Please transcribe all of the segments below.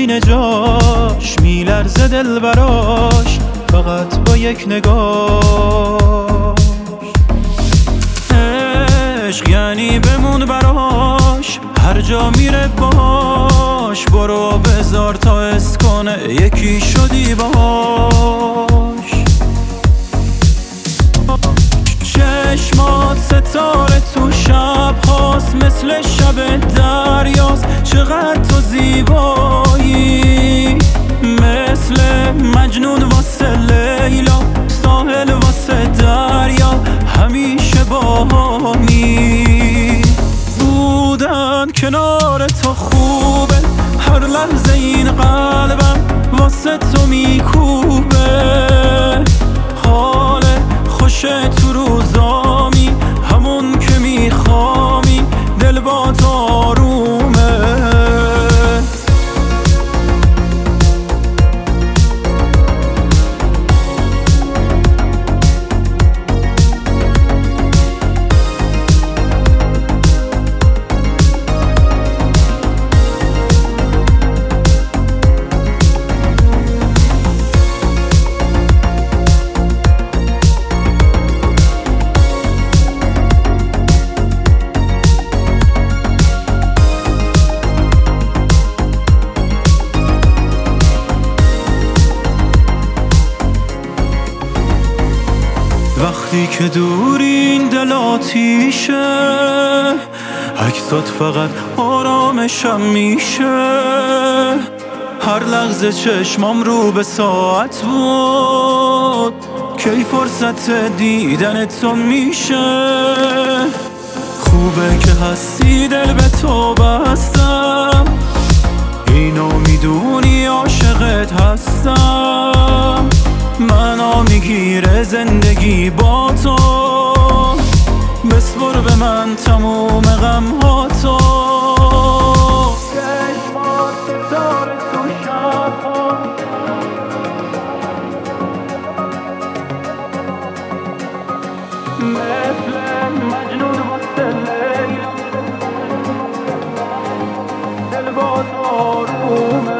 سینه جاش میلرزه دل براش فقط با یک نگاه. عشق یعنی بمون براش هر جا میره باش، برو بذار تا حس کنه یکی شدی باش. چشمات ستاره تو شب هاست، مثل شب دریاست، چقدر تو زیبایی، مثل مجنون واسه لیلا، ساحل واسه دریا، همیشه باهانی بودن کنار تو خوبه، هر لحظه این قلبم واسه تو میکوبه، حال خوشه تو روزامی، همون که میخوامی، دل با تو آرومه. وقتی که دورین دل آتیشه، عکسات فقط آرامشم میشه، هر لحظه چشمام رو به ساعت بود، کی فرصت دیدن تو میشه. خوبه که هستی دل به تو بستم، اینو میدونی عاشقت هستم، منو میگیره زندگی با تو، بسپر به من تموم غم ها تو. چشمات ستاره تو شب ها، مثل مجنون واسه لیلا، دل با تو آرومه.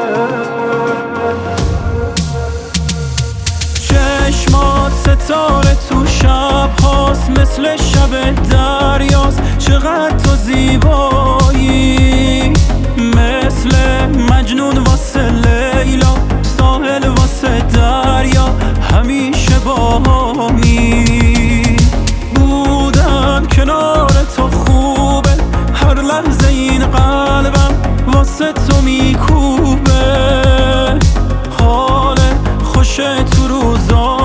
چشمات ستاره تو شب هاست، مثل شب دریاست، چقدر تو زیبایی، مثل مجنون واسه لیلا، ساحل واسه دریا، همیشه باهمی بودن کنار تو خوبه، هر لحظه این قلبم واسه تو میکوبه، حال خوشه تو روزا